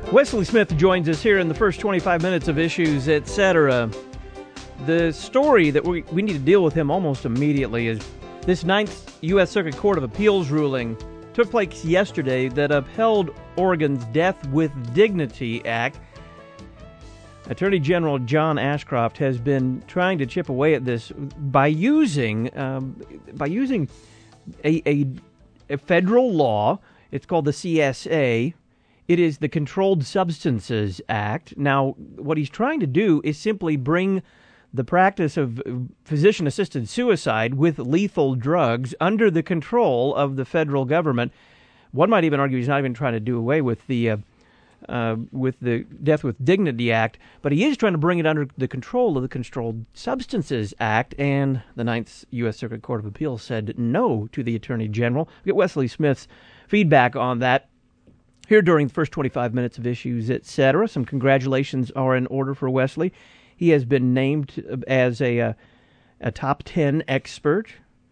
Wesley Smith joins us here in the first 25 minutes of Issues, Etc. The story that we need to deal with him almost immediately is this Ninth U.S. Circuit Court of Appeals ruling took place yesterday that upheld Oregon's Death with Dignity Act. Attorney General John Ashcroft has been trying to chip away at this by using a federal law. It's called the CSA. It is the Controlled Substances Act. Now, what he's trying to do is simply bring the practice of physician-assisted suicide with lethal drugs under the control of the federal government. One might even argue he's not even trying to do away with the Death with Dignity Act, but he is trying to bring it under the control of the Controlled Substances Act, and the Ninth U.S. Circuit Court of Appeals said no to the Attorney General. We'll get Wesley Smith's feedback on that here during the first 25 minutes of Issues, Etc. Some congratulations are in order for Wesley. He has been named as a top 10 expert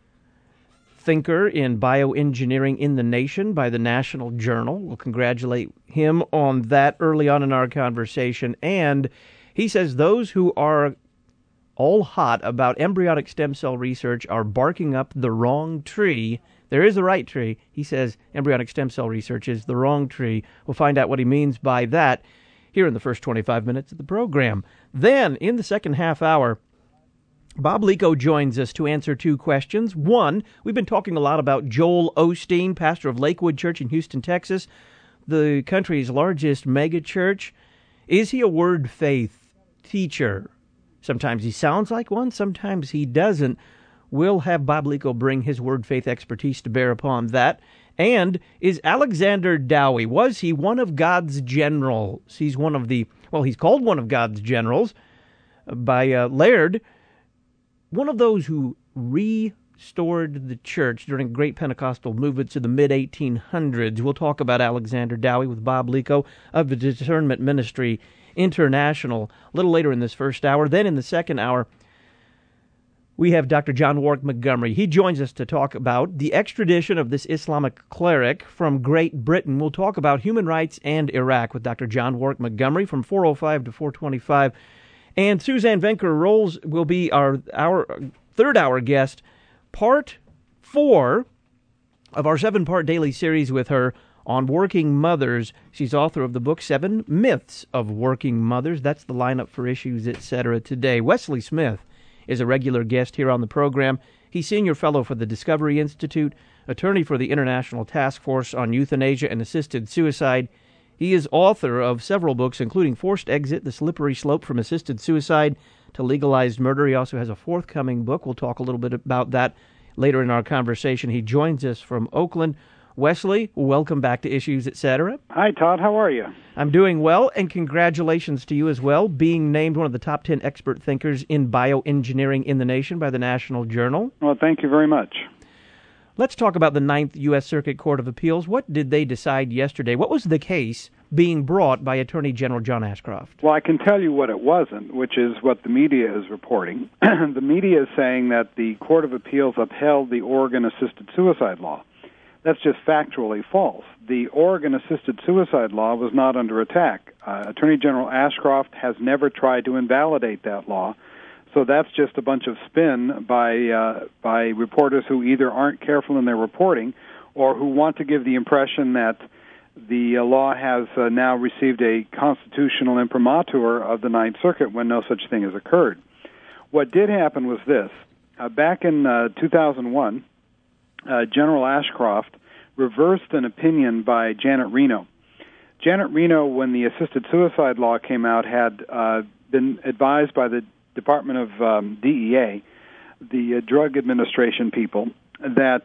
thinker in bioengineering in the nation by the National Journal. We'll congratulate him on that early on in our conversation. And he says those who are all hot about embryonic stem cell research are barking up the wrong tree. There is the right tree. He says embryonic stem cell research is the wrong tree. We'll find out what he means by that here in the first 25 minutes of the program. Then, in the second half hour, Bob Lico joins us to answer two questions. One, we've been talking a lot about Joel Osteen, pastor of Lakewood Church in Houston, Texas, the country's largest mega church. Is he a word faith teacher? Sometimes he sounds like one, sometimes he doesn't. We'll have Bob Lico bring his word faith expertise to bear upon that. And is Alexander Dowie, was he one of God's generals? He's called one of God's generals by Laird, one of those who restored the church during great Pentecostal movements in the mid-1800s. We'll talk about Alexander Dowie with Bob Lico of the Discernment Ministry International a little later in this first hour. Then in the second hour, we have Dr. John Warwick Montgomery. He joins us to talk about the extradition of this Islamic cleric from Great Britain. We'll talk about human rights and Iraq with Dr. John Warwick Montgomery from 4:05 to 4:25. And Suzanne Venker-Rolls will be our third-hour guest, part 4 of our 7-part daily series with her on working mothers. She's author of the book 7 Myths of Working Mothers. That's the lineup for Issues, Etc. today. Wesley Smith is a regular guest here on the program. He's senior fellow for the Discovery Institute, attorney for the International Task Force on Euthanasia and Assisted Suicide. He is author of several books, including Forced Exit, The Slippery Slope from Assisted Suicide to Legalized Murder. He also has a forthcoming book. We'll talk a little bit about that later in our conversation. He joins us from Oakland. Wesley, welcome back to Issues, Etc. Hi, Todd. How are you? I'm doing well, and congratulations to you as well, being named one of the top 10 expert thinkers in bioengineering in the nation by the National Journal. Well, thank you very much. Let's talk about the Ninth U.S. Circuit Court of Appeals. What did they decide yesterday? What was the case being brought by Attorney General John Ashcroft? Well, I can tell you what it wasn't, which is what the media is reporting. The media is saying that the Court of Appeals upheld the Oregon assisted suicide law. That's just factually false. The Oregon assisted suicide law was not under attack. Attorney General Ashcroft has never tried to invalidate that law. So that's just a bunch of spin by reporters who either aren't careful in their reporting or who want to give the impression that the law has now received a constitutional imprimatur of the Ninth Circuit when no such thing has occurred. What did happen was this. Back in 2001, General Ashcroft reversed an opinion by Janet Reno. Janet Reno, when the assisted suicide law came out, had been advised by the Department of DEA, the Drug Administration people, that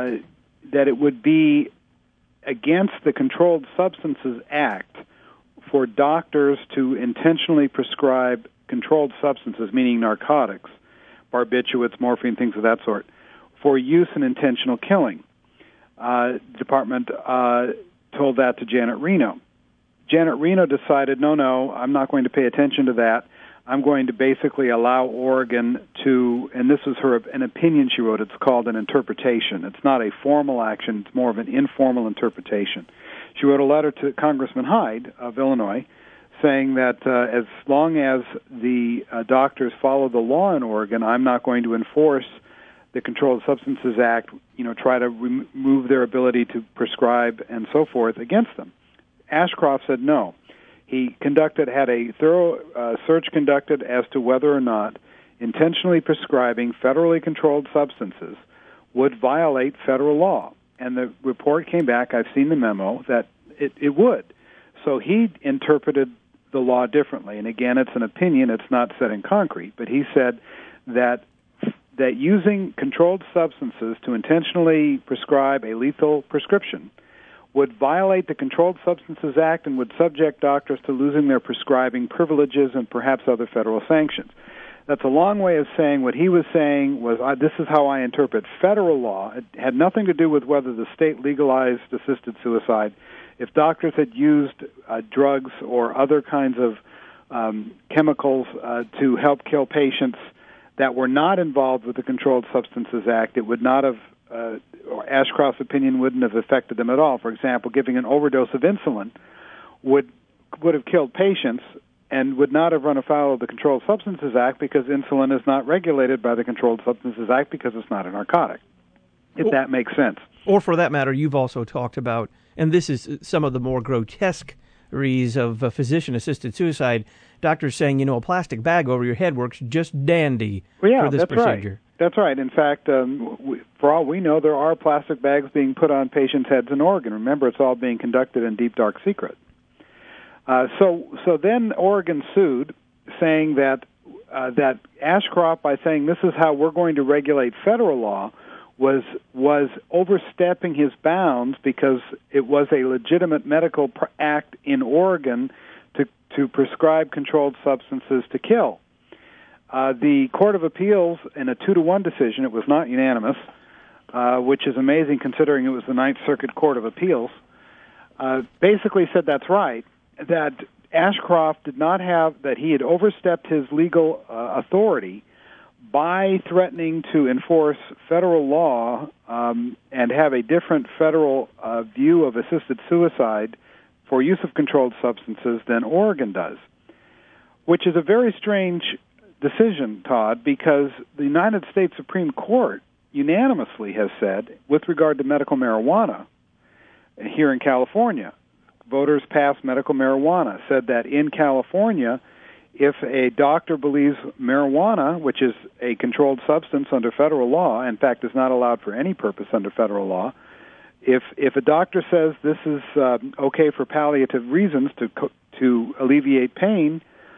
it would be against the Controlled Substances Act for doctors to intentionally prescribe controlled substances, meaning narcotics, barbiturates, morphine, things of that sort, for use in intentional killing. The department told that to Janet Reno. Janet Reno decided, no, I'm not going to pay attention to that. I'm going to basically allow Oregon to, and this was an opinion she wrote, it's called an interpretation. It's not a formal action, it's more of an informal interpretation. She wrote a letter to Congressman Hyde of Illinois saying that as long as the doctors follow the law in Oregon, I'm not going to enforce the Controlled Substances Act, try to remove their ability to prescribe and so forth against them. Ashcroft said no. He had a thorough search conducted as to whether or not intentionally prescribing federally controlled substances would violate federal law. And the report came back, I've seen the memo, that it would. So he interpreted the law differently. And again, it's an opinion, it's not set in concrete, but he said that using controlled substances to intentionally prescribe a lethal prescription would violate the Controlled Substances Act and would subject doctors to losing their prescribing privileges and perhaps other federal sanctions. That's a long way of saying what he was saying was, this is how I interpret federal law. It had nothing to do with whether the state legalized assisted suicide. If doctors had used drugs or other kinds of chemicals to help kill patients that were not involved with the Controlled Substances Act, it would not have, Ashcroft's opinion wouldn't have affected them at all. For example, giving an overdose of insulin would have killed patients and would not have run afoul of the Controlled Substances Act because insulin is not regulated by the Controlled Substances Act because it's not a narcotic, if that makes sense. Or for that matter, you've also talked about, and this is some of the more grotesqueries of physician-assisted suicide, doctors saying, a plastic bag over your head works just dandy for this procedure. Right. That's right. In fact, for all we know, there are plastic bags being put on patients' heads in Oregon. Remember, it's all being conducted in deep, dark secret. So then Oregon sued, saying that Ashcroft, by saying this is how we're going to regulate federal law, was overstepping his bounds because it was a legitimate medical act in Oregon to prescribe controlled substances to kill. The Court of Appeals, in a 2-1 decision, it was not unanimous, which is amazing considering it was the Ninth Circuit Court of Appeals, basically said that's right, that Ashcroft did not have, that he had overstepped his legal authority by threatening to enforce federal law and have a different federal view of assisted suicide for use of controlled substances than Oregon does, which is a very strange decision, Todd, because the United States Supreme Court unanimously has said, with regard to medical marijuana here in California, voters passed medical marijuana, said that in California, if a doctor believes marijuana, which is a controlled substance under federal law, in fact is not allowed for any purpose under federal law, if a doctor says this is okay for palliative reasons to alleviate pain,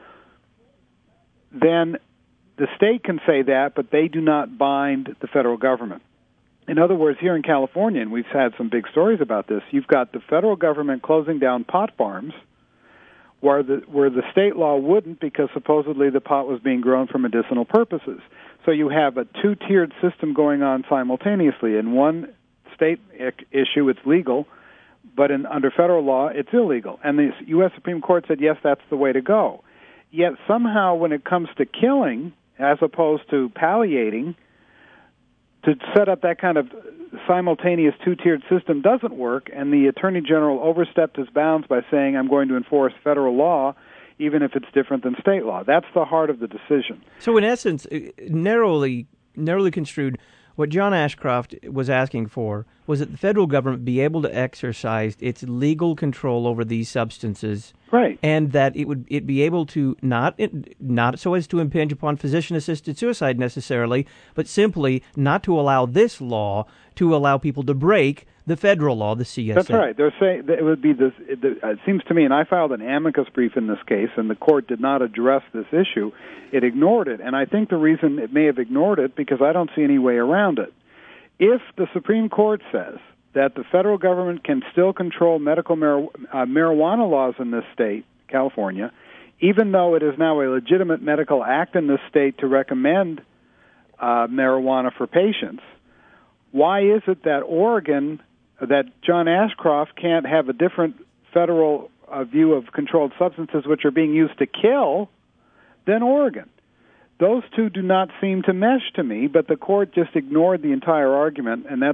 then the state can say that, but they do not bind the federal government. In other words, here in California, and we've had some big stories about this, you've got the federal government closing down pot farms where the state law wouldn't, because supposedly the pot was being grown for medicinal purposes. So you have a two-tiered system going on simultaneously. In one state issue, it's legal, but under federal law, it's illegal. And the U.S. Supreme Court said, yes, that's the way to go. Yet somehow when it comes to killing, as opposed to palliating, to set up that kind of simultaneous two-tiered system doesn't work, and the Attorney General overstepped his bounds by saying, I'm going to enforce federal law, even if it's different than state law. That's the heart of the decision. So in essence, narrowly construed, what John Ashcroft was asking for was that the federal government be able to exercise its legal control over these substances, right, and that it be able to not so as to impinge upon physician-assisted suicide necessarily, but simply not to allow this law to allow people to break the federal law, the CSA. That's right. They're saying that it would be this. It seems to me, and I filed an amicus brief in this case, and the court did not address this issue. It ignored it, and I think the reason it may have ignored it because I don't see any way around it. If the Supreme Court says that the federal government can still control medical marijuana laws in this state, California, even though it is now a legitimate medical act in this state to recommend marijuana for patients, why is it that Oregon, that John Ashcroft can't have a different federal view of controlled substances which are being used to kill than Oregon? Those two do not seem to mesh to me, but the court just ignored the entire argument, and that's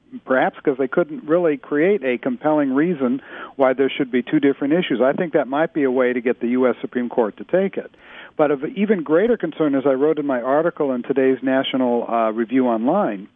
perhaps because they couldn't really create a compelling reason why there should be two different issues. I think that might be a way to get the U.S. Supreme Court to take it. But of even greater concern, as I wrote in my article in today's National Review Online,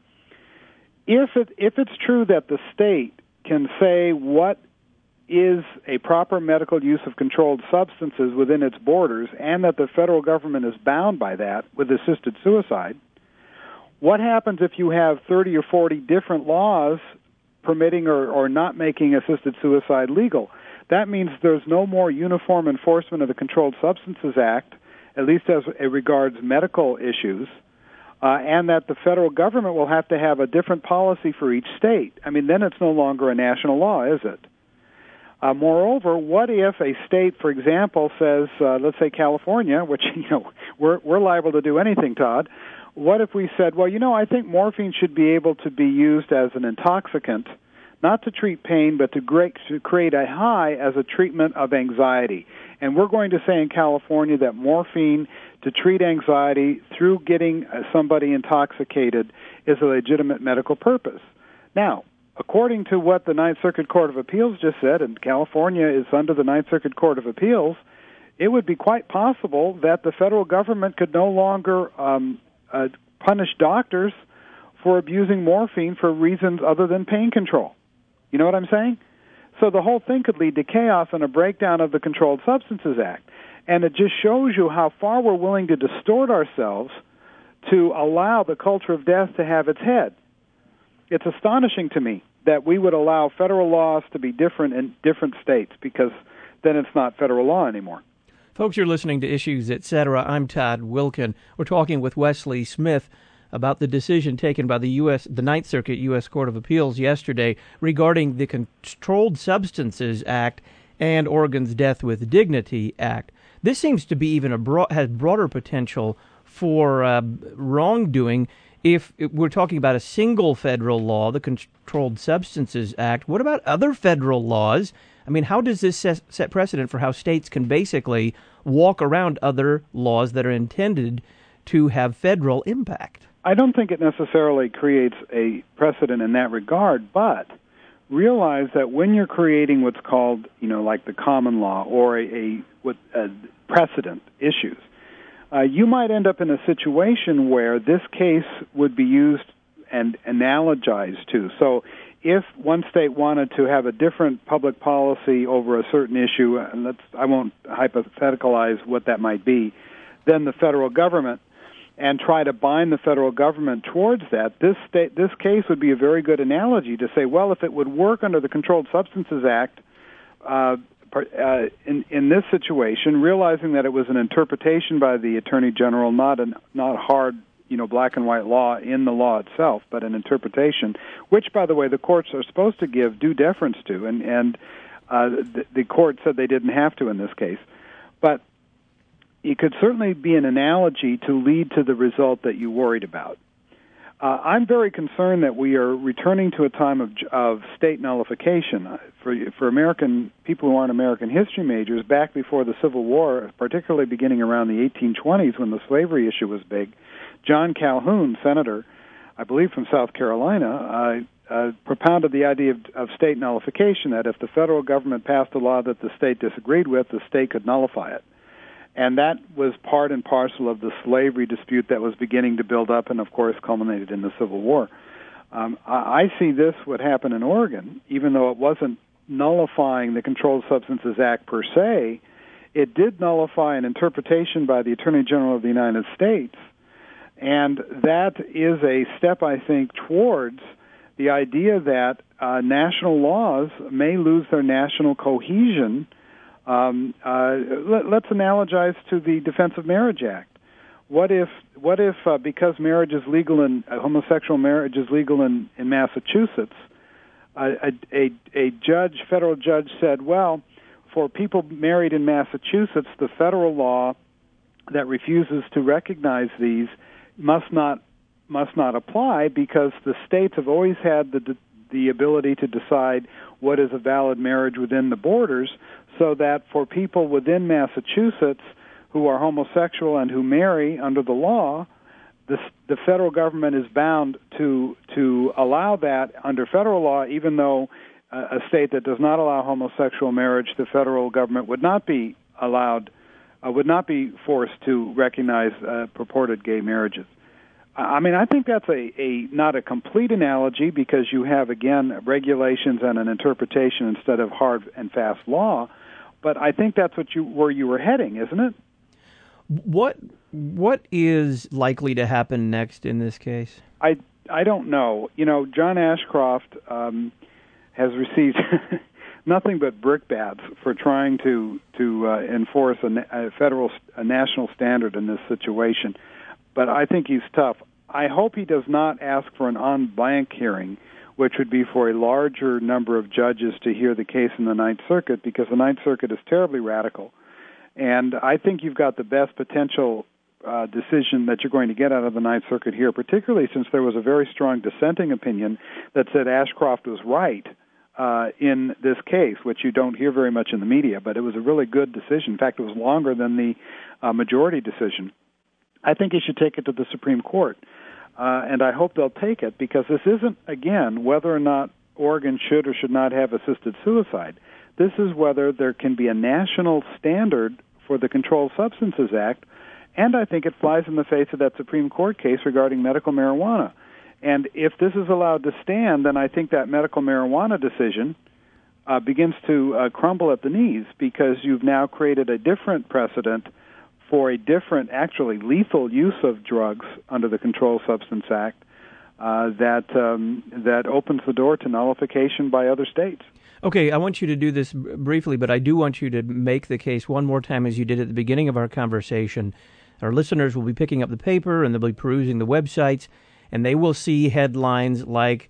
if it's true that the state can say what is a proper medical use of controlled substances within its borders, and that the federal government is bound by that with assisted suicide, what happens if you have 30 or 40 different laws permitting or not making assisted suicide legal? That means there's no more uniform enforcement of the Controlled Substances Act, at least as it regards medical issues, and that the federal government will have to have a different policy for each state. I mean, then it's no longer a national law, is it? Moreover, what if a state, for example, says, let's say California, which we're liable to do anything, Todd. What if we said, well, I think morphine should be able to be used as an intoxicant, not to treat pain, but to create a high as a treatment of anxiety. And we're going to say in California that morphine to treat anxiety through getting somebody intoxicated is a legitimate medical purpose. Now, according to what the Ninth Circuit Court of Appeals just said, and California is under the Ninth Circuit Court of Appeals, it would be quite possible that the federal government could no longer punish doctors for abusing morphine for reasons other than pain control. You know what I'm saying? So the whole thing could lead to chaos and a breakdown of the Controlled Substances Act. And it just shows you how far we're willing to distort ourselves to allow the culture of death to have its head. It's astonishing to me that we would allow federal laws to be different in different states, because then it's not federal law anymore. Folks, you're listening to Issues, Etc. I'm Todd Wilken. We're talking with Wesley Smith about the decision taken by the Ninth Circuit U.S. Court of Appeals yesterday regarding the Controlled Substances Act and Oregon's Death with Dignity Act. This seems to be even has broader potential for wrongdoing. If we're talking about a single federal law, the Controlled Substances Act, what about other federal laws? I mean, how does this set precedent for how states can basically walk around other laws that are intended to have federal impact? I don't think it necessarily creates a precedent in that regard, but realize that when you're creating what's called, like the common law or a precedent issues, you might end up in a situation where this case would be used and analogized to. So if one state wanted to have a different public policy over a certain issue, and I won't hypotheticalize what that might be, then the federal government, and try to bind the federal government towards that, this case would be a very good analogy to say, well, if it would work under the Controlled Substances Act, in this situation, realizing that it was an interpretation by the Attorney General, not hard, black and white law in the law itself, but an interpretation, which, by the way, the courts are supposed to give due deference to, and the court said they didn't have to in this case. But it could certainly be an analogy to lead to the result that you worried about. I'm very concerned that we are returning to a time of state nullification. For American people who aren't American history majors, back before the Civil War, particularly beginning around the 1820s when the slavery issue was big, John Calhoun, senator, I believe from South Carolina, propounded the idea of state nullification, that if the federal government passed a law that the state disagreed with, the state could nullify it. And that was part and parcel of the slavery dispute that was beginning to build up and, of course, culminated in the Civil War. I see this would happen in Oregon, even though it wasn't nullifying the Controlled Substances Act per se. It did nullify an interpretation by the Attorney General of the United States, and that is a step, I think, towards the idea that national laws may lose their national cohesion. Let's analogize to the Defense of Marriage Act. What if because marriage is legal in homosexual marriage is legal in Massachusetts, a federal judge said, well, for people married in Massachusetts, the federal law that refuses to recognize these must not apply, because the states have always had the ability to decide what is a valid marriage within the borders, so that for people within Massachusetts who are homosexual and who marry under the law, the federal government is bound to allow that under federal law, even though a state that does not allow homosexual marriage, the federal government would not be forced to recognize purported gay marriages. I mean, I think that's a not a complete analogy, because you have, again, regulations and an interpretation instead of hard and fast law. But I think that's where you were heading, isn't it? What is likely to happen next in this case? I don't know. You know, John Ashcroft has received nothing but brickbats for trying to enforce a national standard in this situation. But I think he's tough. I hope he does not ask for an en banc hearing, which would be for a larger number of judges to hear the case in the Ninth Circuit, because the Ninth Circuit is terribly radical. And I think you've got the best potential decision that you're going to get out of the Ninth Circuit here, particularly since there was a very strong dissenting opinion that said Ashcroft was right in this case, which you don't hear very much in the media, but it was a really good decision. In fact, it was longer than the majority decision. I think he should take it to the Supreme Court, and I hope they'll take it, because this isn't, again, whether or not Oregon should or should not have assisted suicide. This is whether there can be a national standard for the Controlled Substances Act, and I think it flies in the face of that Supreme Court case regarding medical marijuana. And if this is allowed to stand, then I think that medical marijuana decision begins to crumble at the knees, because you've now created a different precedent for a different, actually lethal use of drugs under the Controlled Substance Act that opens the door to nullification by other states. Okay, I want you to do this briefly, but I do want you to make the case one more time, as you did at the beginning of our conversation. Our listeners will be picking up the paper, and they'll be perusing the websites, and they will see headlines like,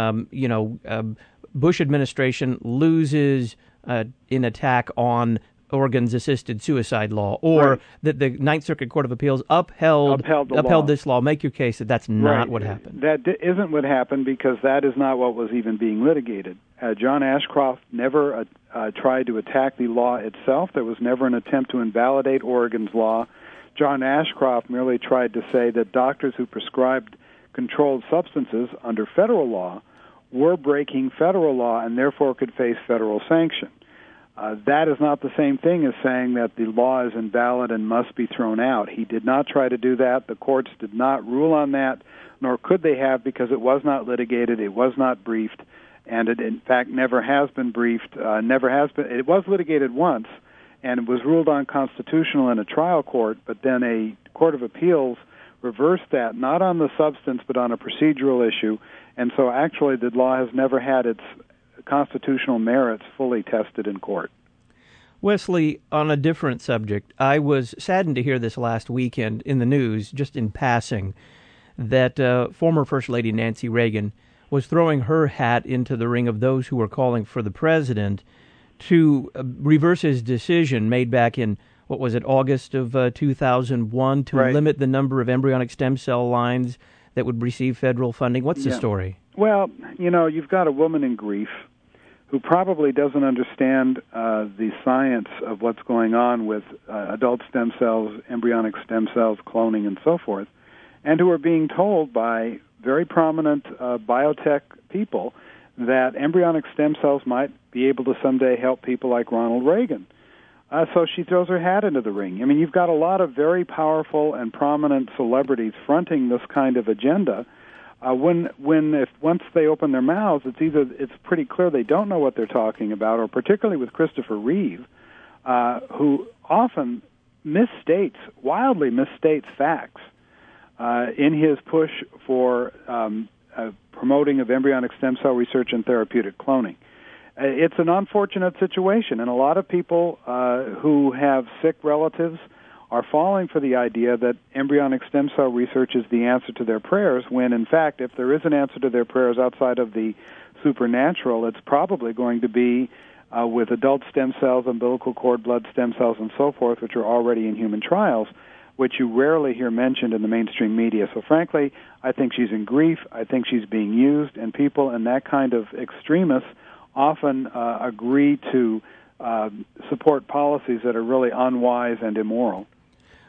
Bush administration loses in attack on Oregon's assisted suicide law, or right, that the Ninth Circuit Court of Appeals upheld this law. Make your case that that's not right, what happened. That isn't what happened, because that is not what was even being litigated. John Ashcroft never tried to attack the law itself. There was never an attempt to invalidate Oregon's law. John Ashcroft merely tried to say that doctors who prescribed controlled substances under federal law were breaking federal law and therefore could face federal sanction. That is not the same thing as saying that the law is invalid and must be thrown out. He did not try to do that. The courts did not rule on that, nor could they have, because it was not litigated, it was not briefed, and it, in fact, never has been briefed. It was litigated once, and it was ruled unconstitutional in a trial court, but then a court of appeals reversed that, not on the substance, but on a procedural issue, and so actually the law has never had its constitutional merits fully tested in court. Wesley, on a different subject, I was saddened to hear this last weekend in the news, just in passing, that former First Lady Nancy Reagan was throwing her hat into the ring of those who were calling for the president to reverse his decision made back in, what was it, August of 2001, to right, limit the number of embryonic stem cell lines that would receive federal funding. What's the story? Well, you've got a woman in grief who probably doesn't understand the science of what's going on with adult stem cells, embryonic stem cells, cloning, and so forth, and who are being told by very prominent biotech people that embryonic stem cells might be able to someday help people like Ronald Reagan. So she throws her hat into the ring. I mean, you've got a lot of very powerful and prominent celebrities fronting this kind of agenda. Once they open their mouths, it's pretty clear they don't know what they're talking about, or particularly with Christopher Reeve, who often wildly misstates facts in his push for promoting of embryonic stem cell research and therapeutic cloning. It's an unfortunate situation, and a lot of people who have sick relatives are falling for the idea that embryonic stem cell research is the answer to their prayers, when, in fact, if there is an answer to their prayers outside of the supernatural, it's probably going to be with adult stem cells, umbilical cord blood stem cells, and so forth, which are already in human trials, which you rarely hear mentioned in the mainstream media. So, frankly, I think she's in grief. I think she's being used, and people in that kind of extremists often agree to support policies that are really unwise and immoral.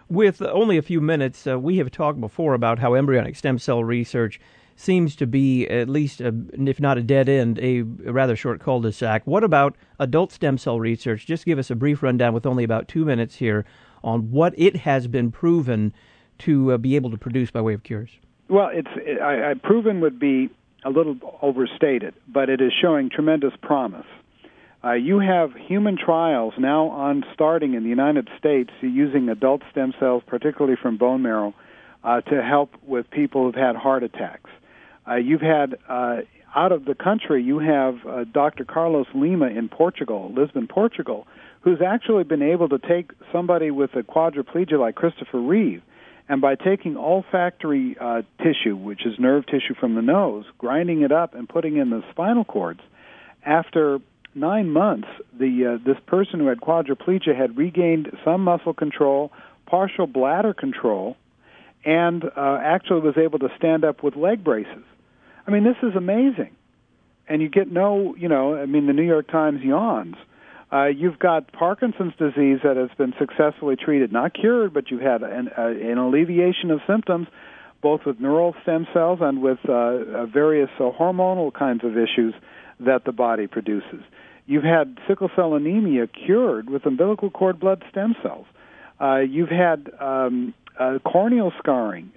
With only a few minutes, we have talked before about how embryonic stem cell research seems to be, at least, if not a dead end, a rather short cul-de-sac. What about adult stem cell research? Just give us a brief rundown with only about 2 minutes here on what it has been proven to be able to produce by way of cures. Well, proven would be a little overstated, but it is showing tremendous promise. You have human trials now starting in the United States using adult stem cells, particularly from bone marrow, to help with people who've had heart attacks. You've had, out of the country, you have Dr. Carlos Lima in Portugal, Lisbon, Portugal, who's actually been able to take somebody with a quadriplegia like Christopher Reeve, and by taking olfactory tissue, which is nerve tissue from the nose, grinding it up and putting in the spinal cords, after 9 months, this person who had quadriplegia had regained some muscle control, partial bladder control, and actually was able to stand up with leg braces. I mean, this is amazing. And you get the New York Times yawns. You've got Parkinson's disease that has been successfully treated, not cured, but you've had an alleviation of symptoms, both with neural stem cells and with various hormonal kinds of issues that the body produces. You've had sickle cell anemia cured with umbilical cord blood stem cells. You've had corneal scarring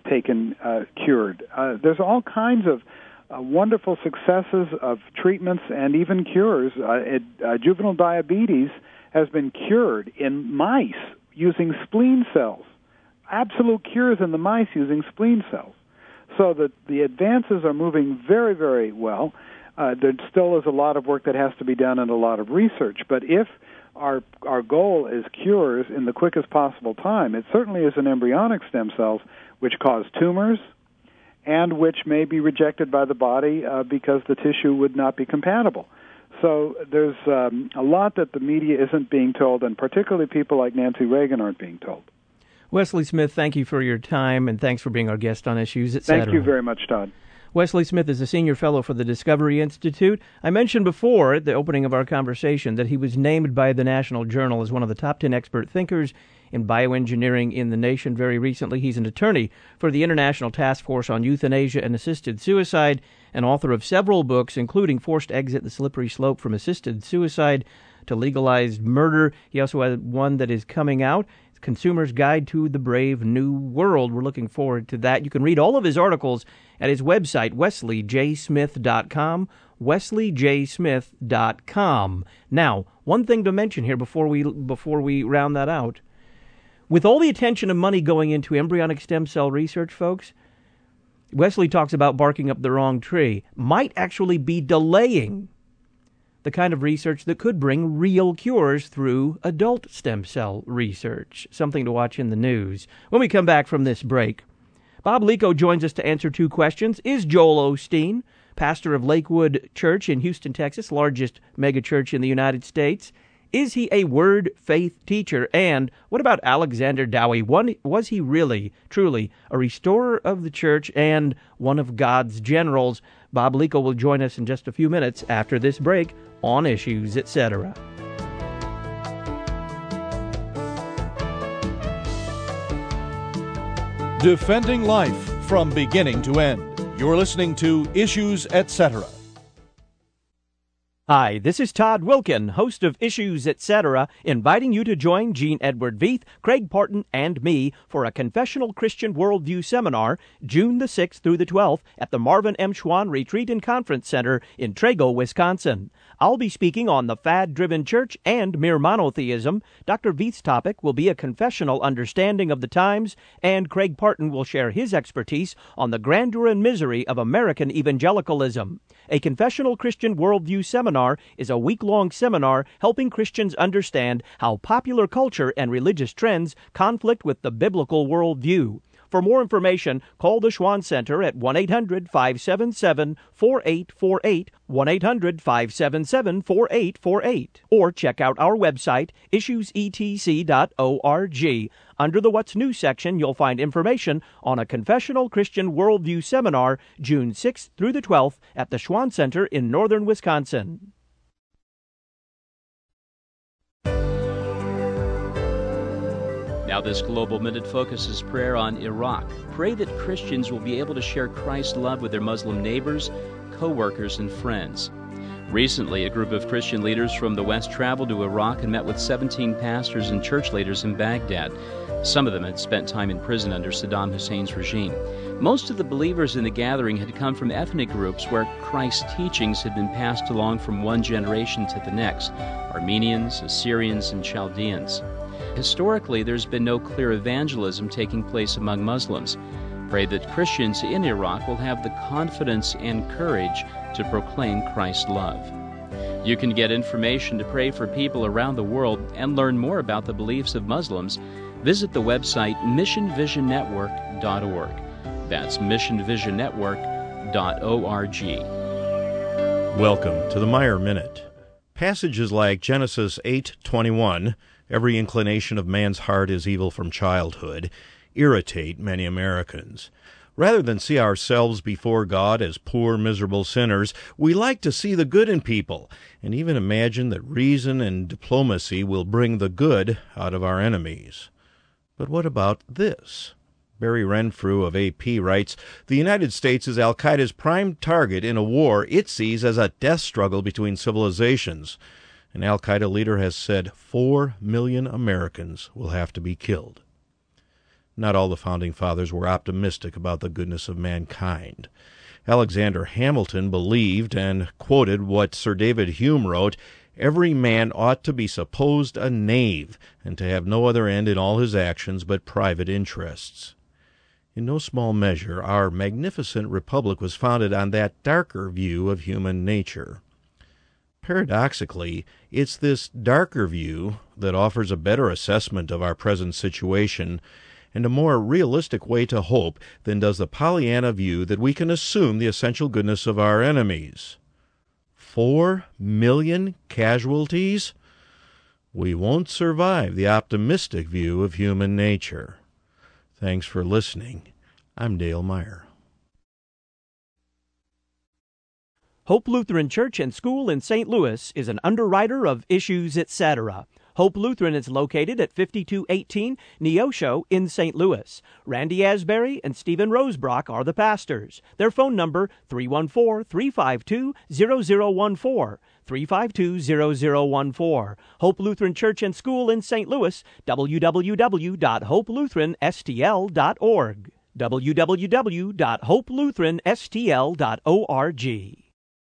cured. There's all kinds of wonderful successes of treatments and even cures. Juvenile diabetes has been cured in mice using spleen cells. Absolute cures in the mice using spleen cells. So the advances are moving very, very well. There still is a lot of work that has to be done and a lot of research. But if our goal is cures in the quickest possible time, it certainly is in embryonic stem cells, which cause tumors and which may be rejected by the body because the tissue would not be compatible. So there's a lot that the media isn't being told, and particularly people like Nancy Reagan aren't being told. Wesley Smith, thank you for your time, and thanks for being our guest on Issues, Etc. Thank you very much, Todd. Wesley Smith is a senior fellow for the Discovery Institute. I mentioned before at the opening of our conversation that he was named by the National Journal as one of the top 10 expert thinkers in bioengineering in the nation very recently. He's an attorney for the International Task Force on Euthanasia and Assisted Suicide, and author of several books, including Forced Exit: The Slippery Slope from Assisted Suicide to Legalized Murder. He also has one that is coming out, Consumer's Guide to the Brave New World. We're looking forward to that. You can read all of his articles at his website, wesleyjsmith.com, wesleyjsmith.com. Now, one thing to mention here before we round that out. With all the attention and money going into embryonic stem cell research, folks, Wesley talks about barking up the wrong tree. Might actually be delaying the kind of research that could bring real cures through adult stem cell research. Something to watch in the news. When we come back from this break, Bob Lico joins us to answer two questions. Is Joel Osteen, pastor of Lakewood Church in Houston, Texas, largest megachurch in the United States, is he a word faith teacher? And what about Alexander Dowie? Was he really, truly a restorer of the church and one of God's generals? Bob Lico will join us in just a few minutes after this break on Issues, Etc. Defending life from beginning to end. You're listening to Issues, Etc. Hi, this is Todd Wilkin, host of Issues, Etc., inviting you to join Gene Edward Veith, Craig Parton, and me for a Confessional Christian Worldview Seminar, June the 6th through the 12th at the Marvin M. Schwann Retreat and Conference Center in Trago, Wisconsin. I'll be speaking on the fad-driven church and mere monotheism. Dr. Veith's topic will be a confessional understanding of the times, and Craig Parton will share his expertise on the grandeur and misery of American evangelicalism. A Confessional Christian Worldview Seminar is a week-long seminar helping Christians understand how popular culture and religious trends conflict with the biblical worldview. For more information, call the Schwann Center at 1-800-577-4848, 1-800-577-4848, or check out our website, issuesetc.org. Under the What's New section, you'll find information on a Confessional Christian Worldview Seminar, June 6th through the 12th at the Schwann Center in northern Wisconsin. Now this Global Minute focuses prayer on Iraq. Pray that Christians will be able to share Christ's love with their Muslim neighbors, co-workers, and friends. Recently, a group of Christian leaders from the West traveled to Iraq and met with 17 pastors and church leaders in Baghdad. Some of them had spent time in prison under Saddam Hussein's regime. Most of the believers in the gathering had come from ethnic groups where Christ's teachings had been passed along from one generation to the next: Armenians, Assyrians, and Chaldeans. Historically, there's been no clear evangelism taking place among Muslims. Pray that Christians in Iraq will have the confidence and courage to proclaim Christ's love. You can get information to pray for people around the world and learn more about the beliefs of Muslims. Visit the website missionvisionnetwork.org. That's missionvisionnetwork.org. Welcome to the Meyer Minute. Passages like Genesis 8:21, "Every inclination of man's heart is evil from childhood," irritate many Americans. Rather than see ourselves before God as poor, miserable sinners, we like to see the good in people, and even imagine that reason and diplomacy will bring the good out of our enemies. But what about this? Barry Renfrew of AP writes, "The United States is al-Qaeda's prime target in a war it sees as a death struggle between civilizations. An al-Qaeda leader has said 4 million Americans will have to be killed." Not all the Founding Fathers were optimistic about the goodness of mankind. Alexander Hamilton believed and quoted what Sir David Hume wrote, "Every man ought to be supposed a knave, and to have no other end in all his actions but private interests." In no small measure, our magnificent republic was founded on that darker view of human nature. Paradoxically, it's this darker view that offers a better assessment of our present situation and a more realistic way to hope than does the Pollyanna view that we can assume the essential goodness of our enemies. 4 million casualties? We won't survive the optimistic view of human nature. Thanks for listening. I'm Dale Meyer. Hope Lutheran Church and School in St. Louis is an underwriter of Issues, Etc. Hope Lutheran is located at 5218 Neosho in St. Louis. Randy Asbury and Stephen Rosebrock are the pastors. Their phone number, 314-352-0014, 352-0014. Hope Lutheran Church and School in St. Louis, www.hopelutheranstl.org, www.hopelutheranstl.org.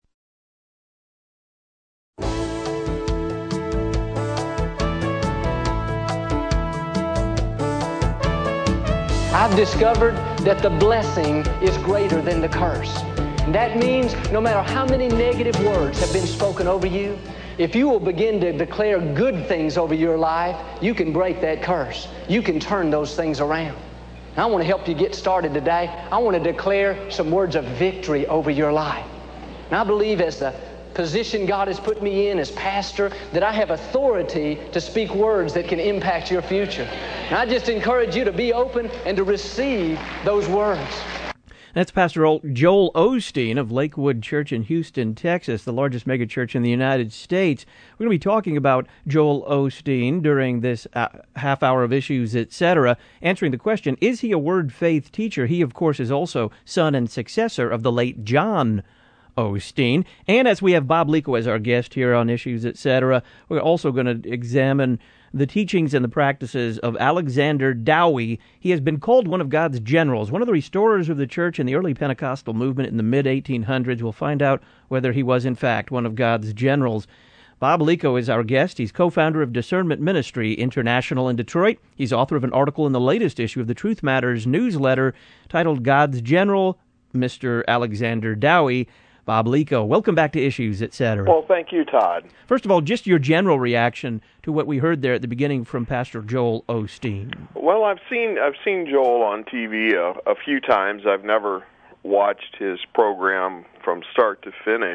I've discovered that the blessing is greater than the curse. And that means no matter how many negative words have been spoken over you, if you will begin to declare good things over your life, you can break that curse. You can turn those things around. And I want to help you get started today. I want to declare some words of victory over your life. And I believe as the position God has put me in as pastor, that I have authority to speak words that can impact your future. And I just encourage you to be open and to receive those words. That's Pastor Joel Osteen of Lakewood Church in Houston, Texas, the largest megachurch in the United States. We're going to be talking about Joel Osteen during this half hour of Issues, Etc., answering the question, is he a word faith teacher? He, of course, is also son and successor of the late John Osteen. And as we have Bob Lico as our guest here on Issues, Etc., we're also going to examine the teachings and the practices of Alexander Dowie. He has been called one of God's generals, one of the restorers of the church in the early Pentecostal movement in the mid-1800s. We'll find out whether he was, in fact, one of God's generals. Bob Lico is our guest. He's co-founder of Discernment Ministry International in Detroit. He's author of an article in the latest issue of the Truth Matters newsletter titled God's General, Mr. Alexander Dowie. Bob Lico, welcome back to Issues, Etc. Well, thank you, Todd. First of all, just your general reaction to what we heard there at the beginning from Pastor Joel Osteen. Well, I've seen Joel on TV a few times. I've never watched his program from start to finish.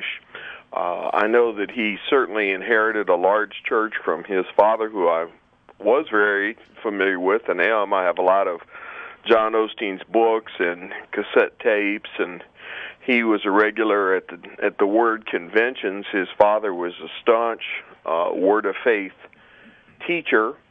I know that he certainly inherited a large church from his father, who I was very familiar with, and am. I have a lot of John Osteen's books and cassette tapes, and he was a regular at the Word conventions. His father was a staunch Word of Faith teacher.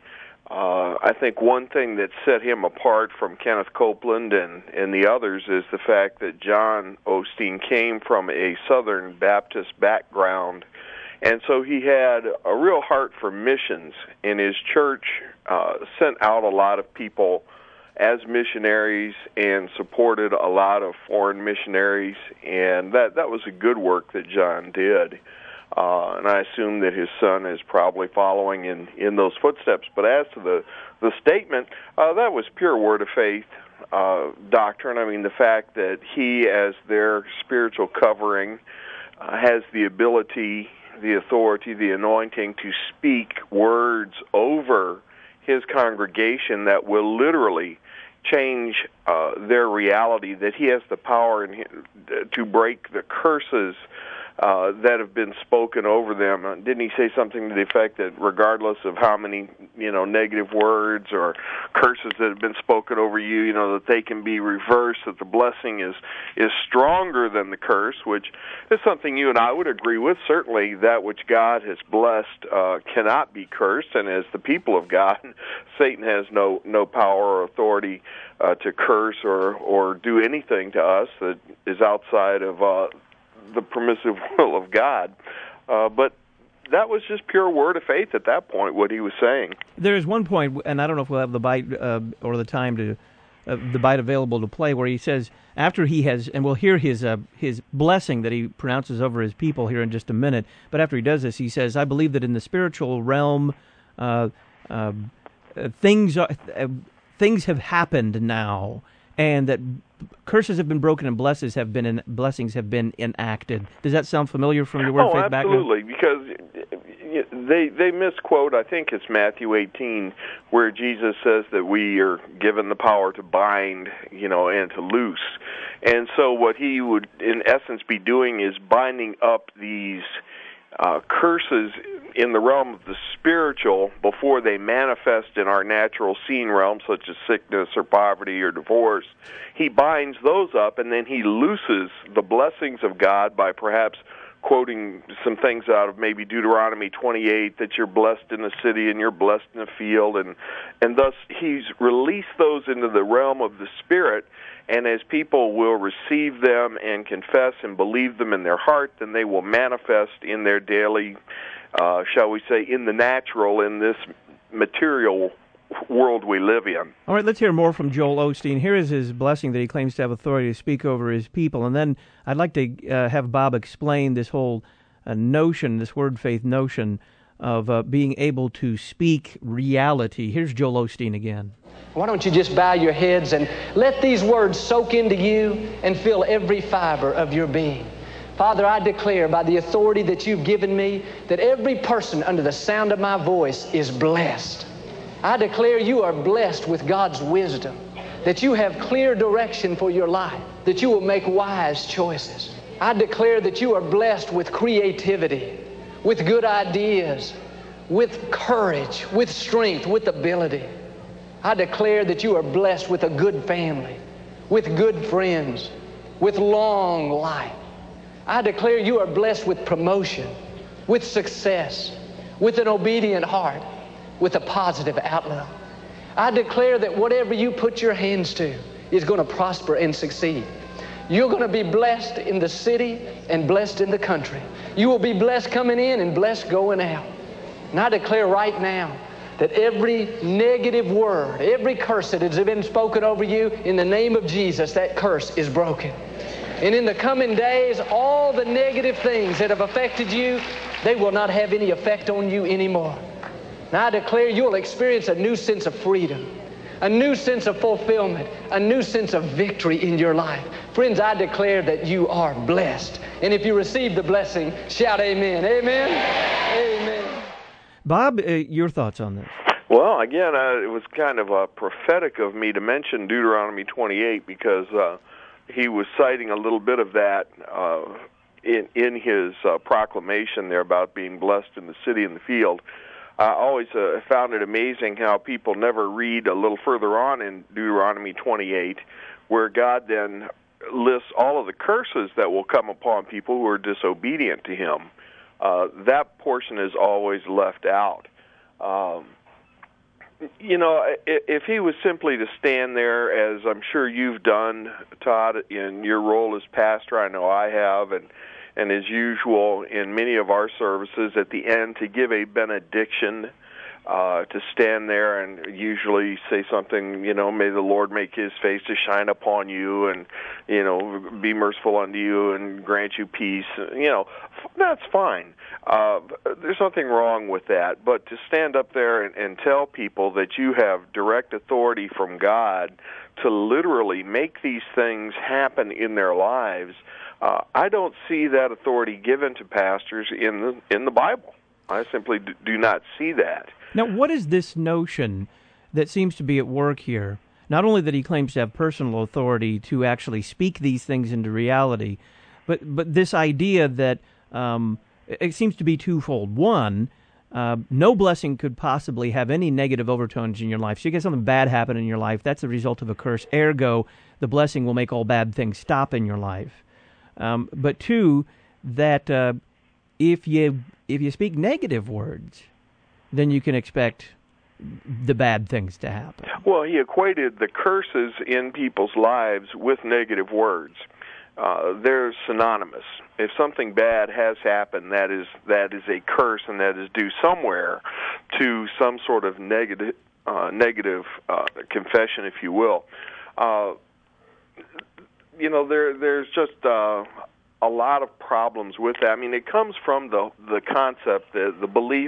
I think one thing that set him apart from Kenneth Copeland and the others is the fact that John Osteen came from a Southern Baptist background, and so he had a real heart for missions, and his church sent out a lot of people as missionaries and supported a lot of foreign missionaries, and that was a good work that John did. And I assume that his son is probably following in those footsteps. But as to the statement, that was pure word of faith doctrine. I mean, the fact that he, as their spiritual covering, has the ability, the authority, the anointing to speak words over his congregation that will literally change their reality, that he has the power to break the curses that have been spoken over them. Didn't he say something to the effect that regardless of how many, negative words or curses that have been spoken over you, that they can be reversed, that the blessing is stronger than the curse, which is something you and I would agree with. Certainly that which God has blessed cannot be cursed, and as the people of God, Satan has no power or authority to curse or do anything to us that is outside of the permissive will of God. But that was just pure word of faith at that point, what he was saying. There is one point, and I don't know if we'll have the bite or the time to the bite available to play, where he says after he has, and we'll hear his blessing that he pronounces over his people here in just a minute. But after he does this, he says, "I believe that in the spiritual realm, things have happened now, and that curses have been broken and blessings have been enacted." Does that sound familiar from your word faith background? Absolutely, because they misquote, I think it's Matthew 18, where Jesus says that we are given the power to bind, and to loose. And so what he would, in essence, be doing is binding up these curses in the realm of the spiritual before they manifest in our natural seen realm, such as sickness or poverty or divorce. He binds those up, and then he looses the blessings of God by perhaps quoting some things out of maybe Deuteronomy 28, that you're blessed in the city and you're blessed in the field, and thus he's released those into the realm of the spirit. And as people will receive them and confess and believe them in their heart, then they will manifest in their daily, shall we say, in the natural, in this material world we live in. All right, let's hear more from Joel Osteen. Here is his blessing that he claims to have authority to speak over his people. And then I'd like to have Bob explain this whole notion, this word faith notion of being able to speak reality. Here's Joel Osteen again. Why don't you just bow your heads and let these words soak into you and fill every fiber of your being. Father, I declare by the authority that you've given me that every person under the sound of my voice is blessed. I declare you are blessed with God's wisdom, that you have clear direction for your life, that you will make wise choices. I declare that you are blessed with creativity, with good ideas, with courage, with strength, with ability. I declare that you are blessed with a good family, with good friends, with long life. I declare you are blessed with promotion, with success, with an obedient heart, with a positive outlook. I declare that whatever you put your hands to is going to prosper and succeed. You're going to be blessed in the city and blessed in the country. You will be blessed coming in and blessed going out. And I declare right now that every negative word, every curse that has been spoken over you, in the name of Jesus, that curse is broken. And in the coming days, all the negative things that have affected you, they will not have any effect on you anymore. And I declare you'll experience a new sense of freedom, a new sense of fulfillment, a new sense of victory in your life. Friends, I declare that you are blessed. And if you receive the blessing, shout amen. Amen. Amen. Bob, your thoughts on this? Well, again, it was kind of prophetic of me to mention Deuteronomy 28 because he was citing a little bit of that in his proclamation there about being blessed in the city and the field. I always found it amazing how people never read a little further on in Deuteronomy 28, where God then lists all of the curses that will come upon people who are disobedient to him. That portion is always left out. If he was simply to stand there, as I'm sure you've done, Todd, in your role as pastor, I know I have, and as usual in many of our services, at the end to give a benediction, to stand there and usually say something, may the Lord make his face to shine upon you and, be merciful unto you and grant you peace. That's fine. There's nothing wrong with that. But to stand up there and tell people that you have direct authority from God to literally make these things happen in their lives, I don't see that authority given to pastors in the Bible. I simply do not see that. Now, what is this notion that seems to be at work here? Not only that he claims to have personal authority to actually speak these things into reality, but this idea that it seems to be twofold. One, no blessing could possibly have any negative overtones in your life. So you get something bad happen in your life, that's the result of a curse. Ergo, the blessing will make all bad things stop in your life. But two, that if you speak negative words, then you can expect the bad things to happen. Well, he equated the curses in people's lives with negative words. They're synonymous. If something bad has happened, that is a curse, and that is due somewhere to some sort of negative confession, if you will. There's just a lot of problems with that. I mean, it comes from the concept, the belief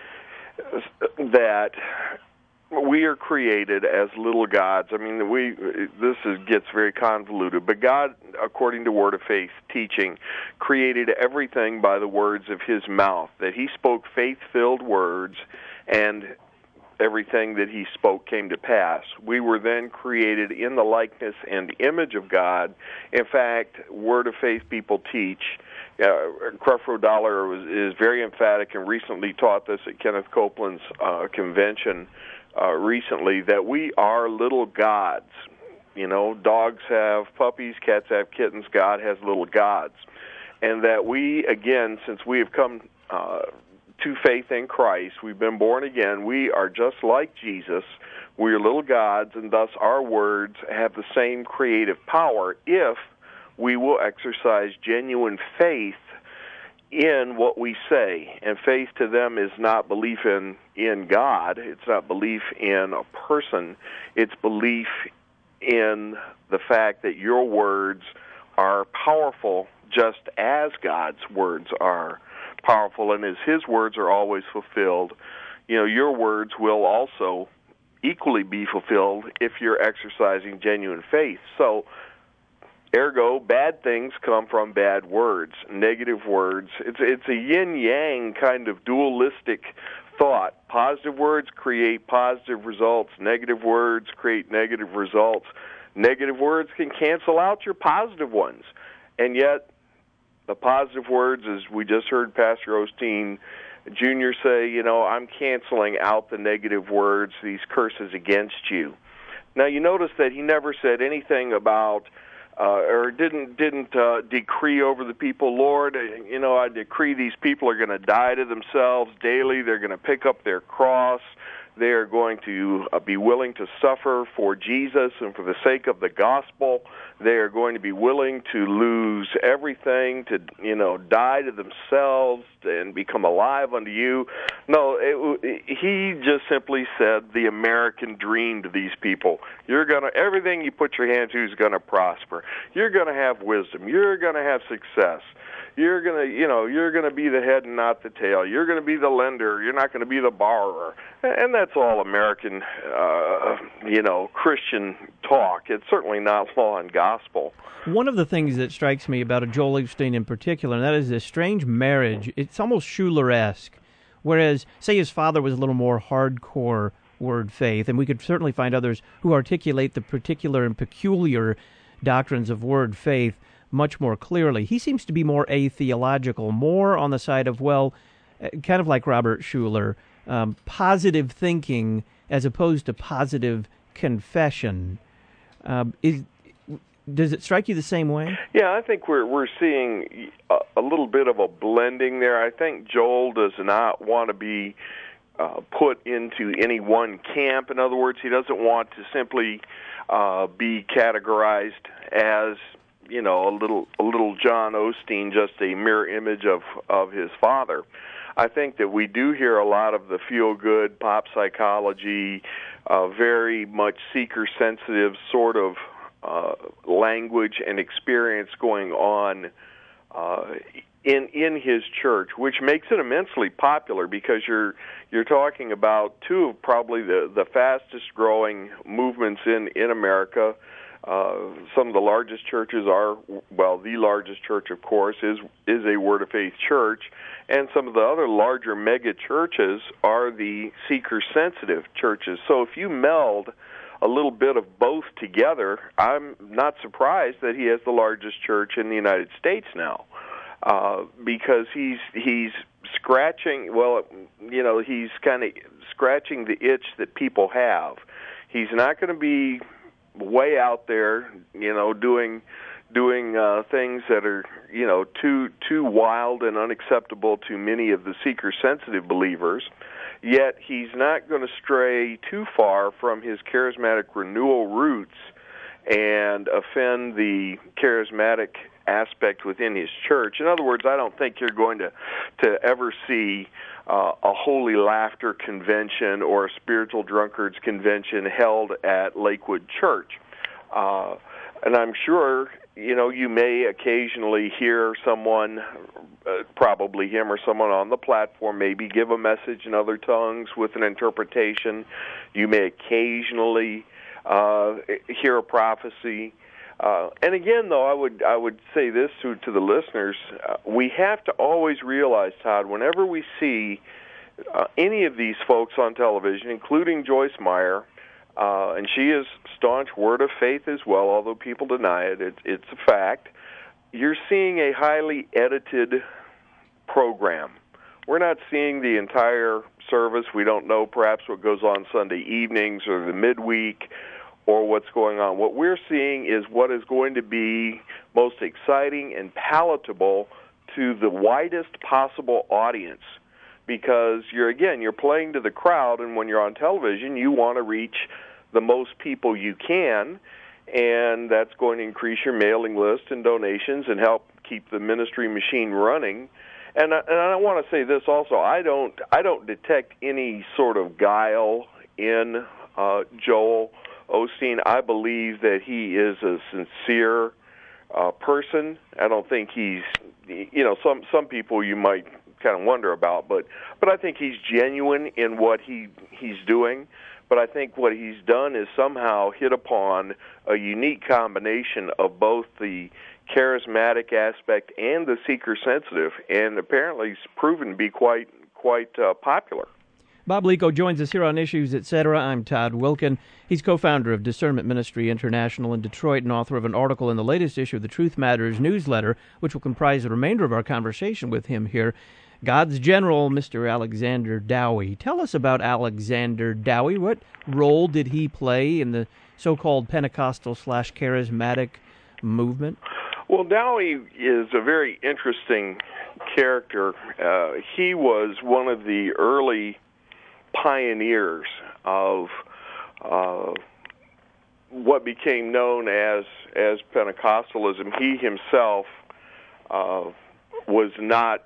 that we are created as little gods. I mean, gets very convoluted, but God, according to Word of Faith teaching, created everything by the words of his mouth, that he spoke faith-filled words, and everything that he spoke came to pass. We were then created in the likeness and image of God. In fact, Word of Faith people teach, Creflo Dollar is very emphatic and recently taught this at Kenneth Copeland's convention recently, that we are little gods. Dogs have puppies, cats have kittens, God has little gods. And that we, again, since we have come to faith in Christ, we've been born again, we are just like Jesus. We are little gods, and thus our words have the same creative power if we will exercise genuine faith in what we say. And faith to them is not belief in God. It's not belief in a person. It's belief in the fact that your words are powerful just as God's words are powerful, and as his words are always fulfilled, your words will also equally be fulfilled if you're exercising genuine faith. So, ergo, bad things come from bad words, negative words. It's a yin-yang kind of dualistic thought. Positive words create positive results. Negative words create negative results. Negative words can cancel out your positive ones. And yet, the positive words, as we just heard Pastor Osteen Jr. say, I'm canceling out the negative words, these curses against you. Now, you notice that he never said anything about or didn't decree over the people, Lord, I decree these people are going to die to themselves daily. They're going to pick up their cross. They are going to be willing to suffer for Jesus and for the sake of the gospel. They are going to be willing to lose everything, to, die to themselves and become alive unto you. No, he just simply said the American dream to these people. Everything you put your hand to is going to prosper. You're going to have wisdom. You're going to have success. You're going to be the head and not the tail. You're going to be the lender. You're not going to be the borrower. And that's all American, Christian talk. It's certainly not law and gospel. One of the things that strikes me about a Joel Osteen in particular, and that is this strange marriage. It's almost Schuller-esque, whereas, say, his father was a little more hardcore word faith, and we could certainly find others who articulate the particular and peculiar doctrines of word faith much more clearly. He seems to be more atheological, more on the side of, kind of like Robert Schuller, positive thinking as opposed to positive confession. Does it strike you the same way? Yeah, I think we're seeing a little bit of a blending there. I think Joel does not want to be put into any one camp. In other words, he doesn't want to simply be categorized as, you know, a little John Osteen, just a mirror image of his father. I think that we do hear a lot of the feel-good pop psychology, very much seeker-sensitive sort of language and experience going on in his church, which makes it immensely popular, because you're talking about two of probably the fastest growing movements in America. Some of the largest churches are, well, the largest church, of course, is a Word of Faith church, and some of the other larger mega churches are the seeker-sensitive churches. So if you meld a little bit of both together, I'm not surprised that he has the largest church in the United States now, because he's scratching, well, you know, he's kind of scratching the itch that people have. He's not going to be way out there, you know, doing things that are, you know, too wild and unacceptable to many of the seeker-sensitive believers. Yet he's not going to stray too far from his charismatic renewal roots and offend the charismatic aspect within his church. In other words, I don't think you're going to ever see a Holy Laughter convention or a Spiritual Drunkards convention held at Lakewood Church. And I'm sure, you know, you may occasionally hear someone, probably him or someone on the platform, maybe give a message in other tongues with an interpretation. You may occasionally hear a prophecy. And again, though, I would say this to the listeners: we have to always realize, Todd, whenever we see any of these folks on television, including Joyce Meyer, and she is staunch Word of Faith as well, although people deny it, it's a fact. You're seeing a highly edited program. We're not seeing the entire service. We don't know perhaps what goes on Sunday evenings or the midweek or what's going on. What we're seeing is what is going to be most exciting and palatable to the widest possible audience, because you're playing to the crowd, and when you're on television, you want to reach the most people you can, and that's going to increase your mailing list and donations and help keep the ministry machine running. And I want to say this also: I don't detect any sort of guile in Joel Osteen. I believe that he is a sincere person. I don't think he's, you know, some people you might kind of wonder about, but I think he's genuine in what he's doing. But I think what he's done is somehow hit upon a unique combination of both the charismatic aspect and the seeker-sensitive, and apparently he's proven to be quite popular. Bob Lico joins us here on Issues, Etc. I'm Todd Wilken. He's co-founder of Discernment Ministry International in Detroit and author of an article in the latest issue of the Truth Matters newsletter, which will comprise the remainder of our conversation with him here. God's General, Mr. Alexander Dowie. Tell us about Alexander Dowie. What role did he play in the so-called Pentecostal/charismatic movement? Well, Dowie is a very interesting character. He was one of the early pioneers of what became known as Pentecostalism. He himself was not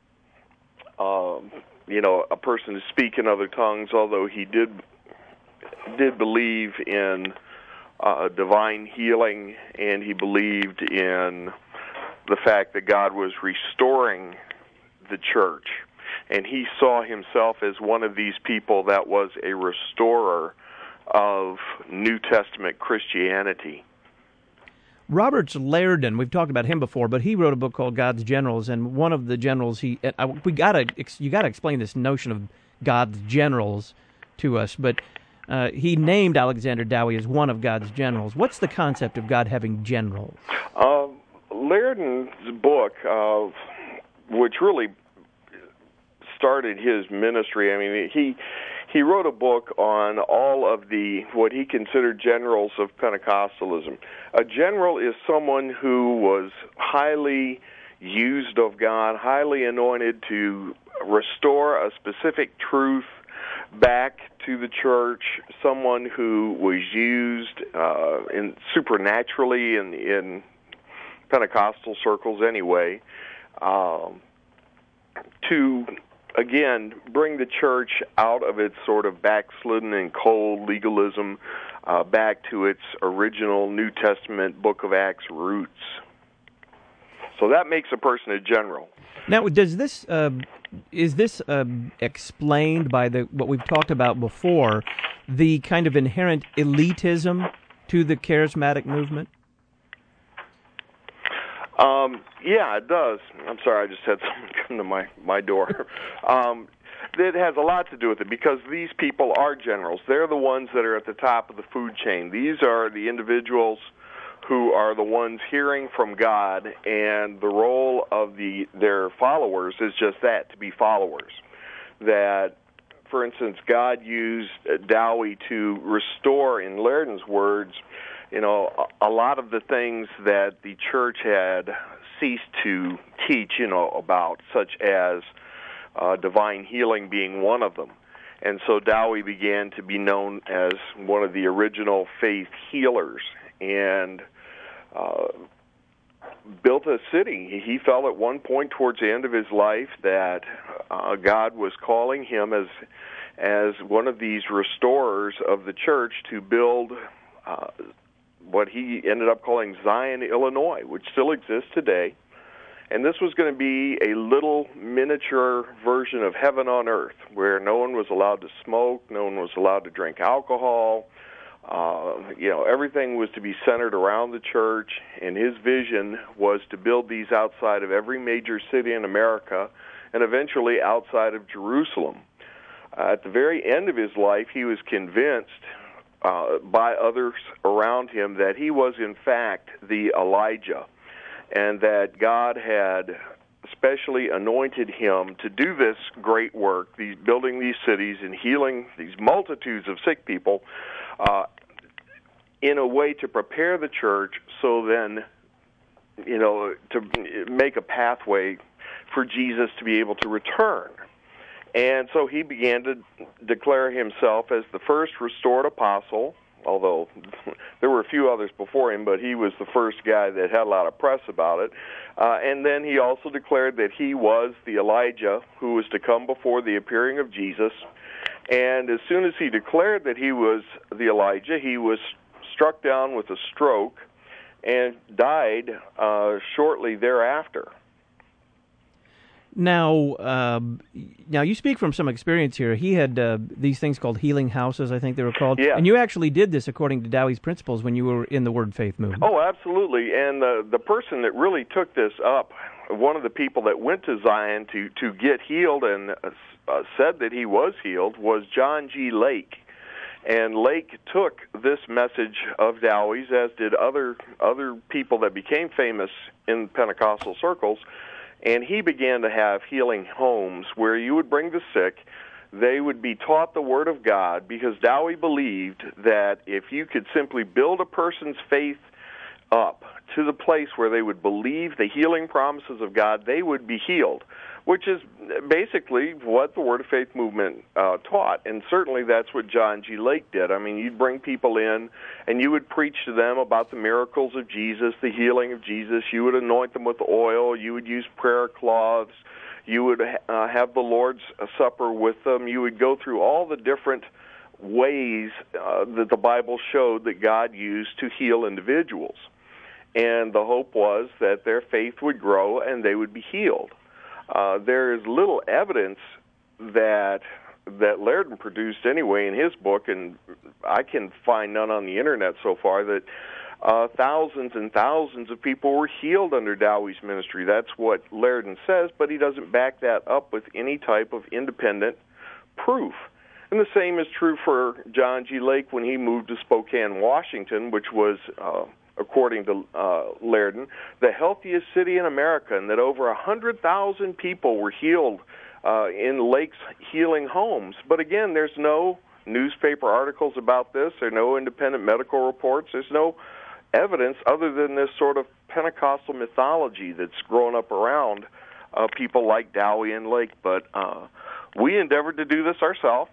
a person to speak in other tongues, although he did believe in divine healing, and he believed in the fact that God was restoring the church. And he saw himself as one of these people that was a restorer of New Testament Christianity. Robert Liardon, we've talked about him before, but he wrote a book called God's Generals, and one of the generals you gotta explain this notion of God's generals to us. But he named Alexander Dowie as one of God's generals. What's the concept of God having generals? Liardon's book, which really started his ministry. I mean, he wrote a book on all of what he considered generals of Pentecostalism. A general is someone who was highly used of God, highly anointed to restore a specific truth back to the church someone who was used supernaturally in Pentecostal circles anyway, to again bring the church out of its sort of backslidden and cold legalism back to its original New Testament Book of Acts roots. So that makes a person a general. Now, does this is this explained by what we've talked about before, the kind of inherent elitism to the charismatic movement? Yeah, it does. I'm sorry, I just had someone come to my door. It has a lot to do with it because these people are generals. They're the ones that are at the top of the food chain. These are the individuals who are the ones hearing from God, and the role of their followers is just that, to be followers. That, for instance, God used Dowie to restore, in Lairdon's words, a lot of the things that the church had ceased to teach, about, such as divine healing being one of them. And so Dowie began to be known as one of the original faith healers, and built a city. He felt at one point towards the end of his life that God was calling him as one of these restorers of the church to build what he ended up calling Zion, Illinois, which still exists today. And this was going to be a little miniature version of heaven on earth, where no one was allowed to smoke, no one was allowed to drink alcohol. Everything was to be centered around the church, and his vision was to build these outside of every major city in America and eventually outside of Jerusalem. At the very end of his life, he was convinced by others around him that he was, in fact, the Elijah, and that God had especially anointed him to do this great work, building these cities and healing these multitudes of sick people, in a way to prepare the church so then, to make a pathway for Jesus to be able to return. And so he began to declare himself as the first restored apostle, although there were a few others before him, but he was the first guy that had a lot of press about it. And then he also declared that he was the Elijah who was to come before the appearing of Jesus. And as soon as he declared that he was the Elijah, he was struck down with a stroke and died shortly thereafter. Now, you speak from some experience here. He had these things called healing houses, I think they were called. Yeah. And you actually did this according to Dowie's principles when you were in the Word Faith movement. Oh, absolutely. And the person that really took this up, one of the people that went to Zion to get healed and said that he was healed, was John G. Lake. And Lake took this message of Dowie's, as did other people that became famous in Pentecostal circles, and he began to have healing homes where you would bring the sick. They would be taught the Word of God, because Dowie believed that if you could simply build a person's faith up to the place where they would believe the healing promises of God, they would be healed, which is basically what the Word of Faith movement taught. And certainly that's what John G. Lake did. I mean, you'd bring people in, and you would preach to them about the miracles of Jesus, the healing of Jesus. You would anoint them with oil. You would use prayer cloths. You would have the Lord's Supper with them. You would go through all the different ways that the Bible showed that God used to heal individuals. And the hope was that their faith would grow and they would be healed. There is little evidence that Lairdon produced anyway in his book, and I can find none on the internet so far, that thousands and thousands of people were healed under Dowie's ministry. That's what Lairdon says, but he doesn't back that up with any type of independent proof. And the same is true for John G. Lake when he moved to Spokane, Washington, which was, according to Lairdon, the healthiest city in America, and that over 100,000 people were healed in Lake's healing homes. But again, there's no newspaper articles about this. There are no independent medical reports. There's no evidence other than this sort of Pentecostal mythology that's grown up around people like Dowie and Lake. But we endeavored to do this ourselves.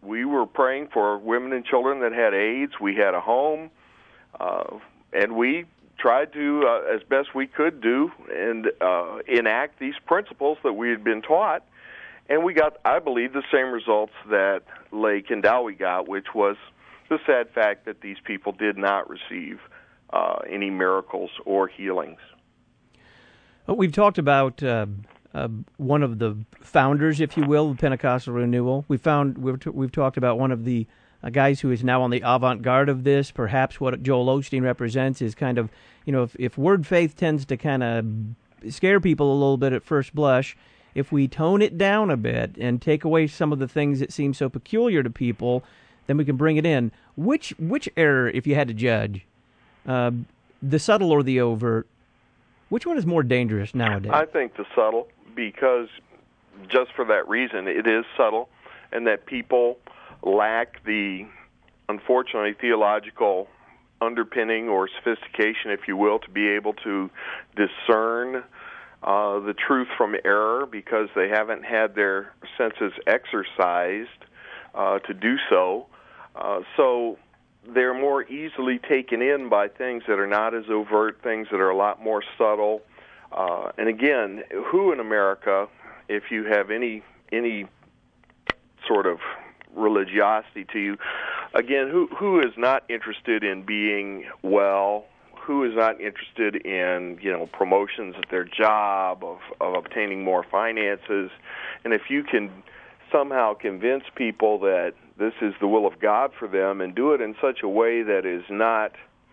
We were praying for women and children that had AIDS. We had a home, and we tried to, as best we could do, and enact these principles that we had been taught. And we got, I believe, the same results that Lake and Dowie got, which was the sad fact that these people did not receive any miracles or healings. We've talked about one of the founders, if you will, of Pentecostal Renewal. We've talked about one of the guys who is now on the avant-garde of this. Perhaps what Joel Osteen represents is kind of, if word faith tends to kind of scare people a little bit at first blush, if we tone it down a bit and take away some of the things that seem so peculiar to people, then we can bring it in. Which error, if you had to judge, the subtle or the overt, which one is more dangerous nowadays? I think the subtle, because just for that reason, it is subtle, and that people lack the, unfortunately, theological underpinning or sophistication, if you will, to be able to discern the truth from error, because they haven't had their senses exercised to do so. So they're more easily taken in by things that are not as overt, things that are a lot more subtle. And again, who in America, if you have any sort of religiosity to you, again, who is not interested in being well? Who is not interested in, promotions at their job, of obtaining more finances? And if you can somehow convince people that this is the will of God for them, and do it in such a way that is not,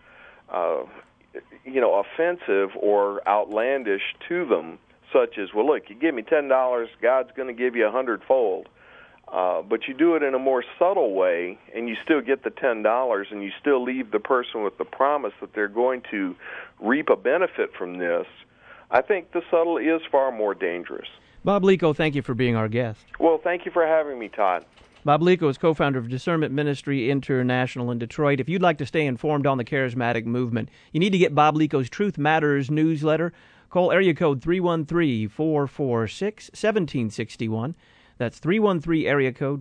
offensive or outlandish to them, such as, well, look, you give me $10, God's going to give you 100-fold. But you do it in a more subtle way, and you still get the $10, and you still leave the person with the promise that they're going to reap a benefit from this. I think the subtle is far more dangerous. Bob Lico, thank you for being our guest. Well, thank you for having me, Todd. Bob Lico is co-founder of Discernment Ministry International in Detroit. If you'd like to stay informed on the charismatic movement, you need to get Bob Lico's Truth Matters newsletter. Call area code 313-446-1761. That's 313 area code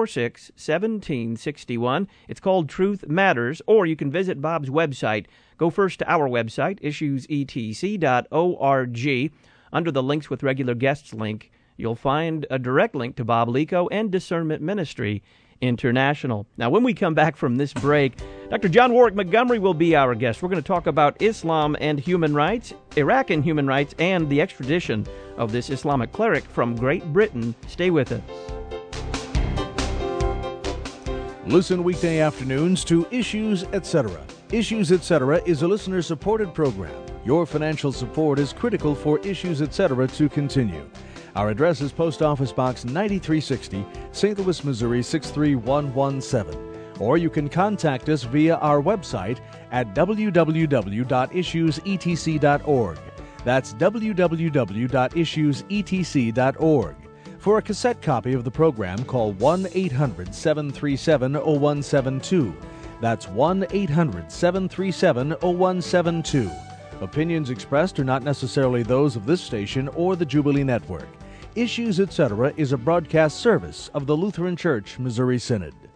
446-1761. It's called Truth Matters, or you can visit Bob's website. Go first to our website, issuesetc.org. Under the Links with Regular Guests link, you'll find a direct link to Bob Lico and Discernment Ministry International. Now, when we come back from this break, Dr. John Warwick Montgomery will be our guest. We're going to talk about Islam and human rights, Iraq and human rights, and the extradition of this Islamic cleric from Great Britain. Stay with us. Listen weekday afternoons to Issues Etc. Issues Etc. is a listener-supported program. Your financial support is critical for Issues Etc. to continue. Our address is Post Office Box 9360, St. Louis, Missouri 63117. Or you can contact us via our website at www.issuesetc.org. That's www.issuesetc.org. For a cassette copy of the program, call 1-800-737-0172. That's 1-800-737-0172. Opinions expressed are not necessarily those of this station or the Jubilee Network. Issues Etc. is a broadcast service of the Lutheran Church Missouri Synod.